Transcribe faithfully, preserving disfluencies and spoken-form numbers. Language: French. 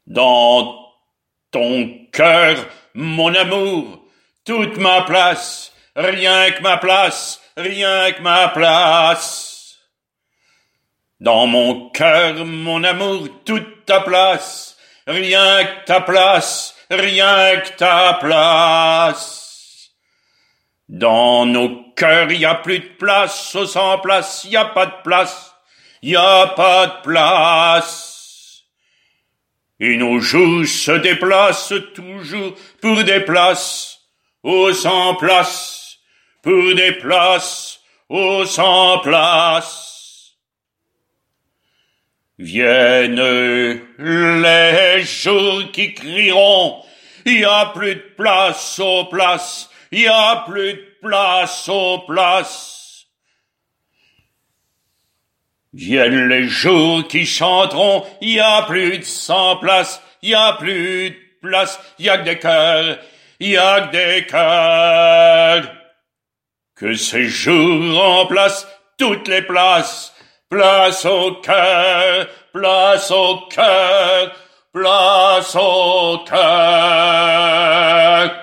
Dans ton cœur, mon amour, toute ma place, rien que ma place, rien que ma place. Dans mon cœur, mon amour, toute ta place, rien que ta place, rien que ta place. Dans nos cœurs, y a plus de place, au sans place, y a pas de place, y a pas de place. Et nos joues se déplacent toujours pour des places, au sans place, pour des places, au sans place. Viennent les jours qui crieront, y a plus de place aux places, y a plus de place aux places. Viennent les jours qui chanteront, y a plus de cent places, y a plus de place, y a que des cœurs, y a que des cœurs. Que ces jours remplacent toutes les places, place au cœur, place au cœur, place au cœur.